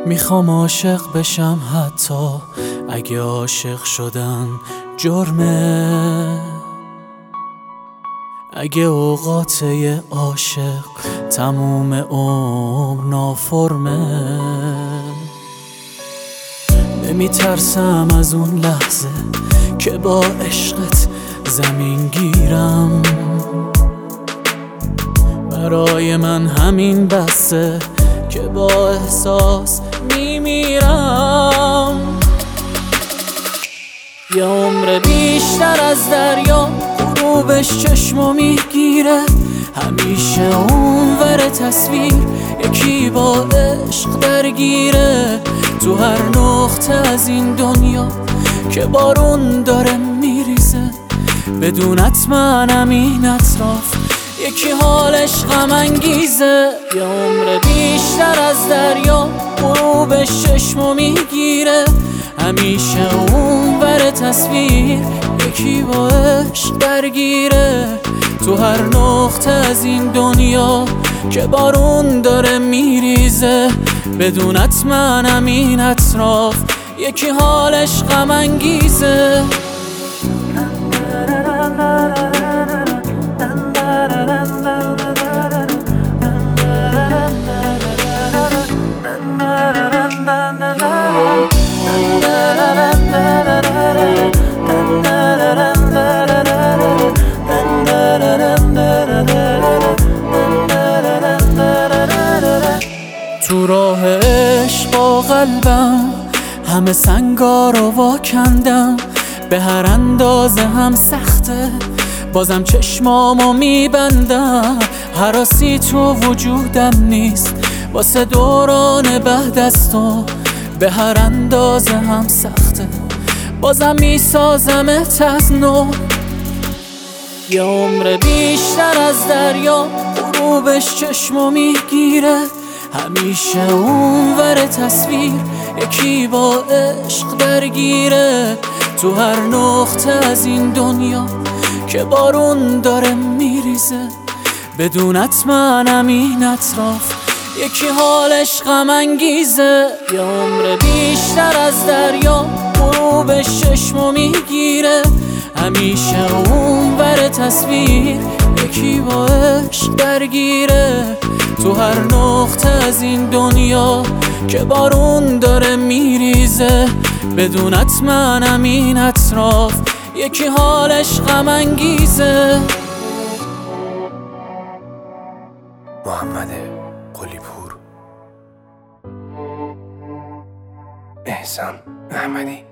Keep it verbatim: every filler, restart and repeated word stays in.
میخوام عاشق بشم حتی اگه عاشق شدن جرمه، اگه اوقات یه عاشق تموم عمر نافرمه. نمیترسم از اون لحظه که با عشقت زمین گیرم، برای من همین بسه که با احساس میمیرم. یه عمر بیشتر از دریا غروبش چشمو میگیره، همیشه اونور تصویر یکی با عشق درگیره. تو هر نقطه از این دنیا که بارون داره میریزه، بدونت منم این اطراف یکی حالش غم انگیزه. یه عمر بیشتر از دریا غروبش چشمو میگیره، همیشه اونور تصویر یکی با عشق درگیره. تو هر نقطه از این دنیا که بارون داره میریزه، بدونت منم این اطراف یکی حالش غم انگیزه. تو راه عشق با قلبم همه سنگا رو واکندم، به هر اندازه هم سخته بازم چشمامو میبندم. هراسی تو وجودم نیست واسه دوران بعد از تو، به هر اندازه هم سخته بازم میسازمت از نو. یه عمر بیشتر از دریا غروبش چشمو میگیره، همیشه اونور تصویر یکی با عشق درگیره. تو هر نقطه از این دنیا که بارون داره میریزه، بدونت منم این اطراف یکی حالش غم انگیزه. یه عمر بیشتر از دریا غروبش چشمو میگیره، همیشه اونور تصویر یکی با عشق درگیره. تو هر نقطه از این دنیا که بارون داره میریزه، بدونت منم این اطراف یکی حالش غم انگیزه. محمد قلی پور، احسان احمدی.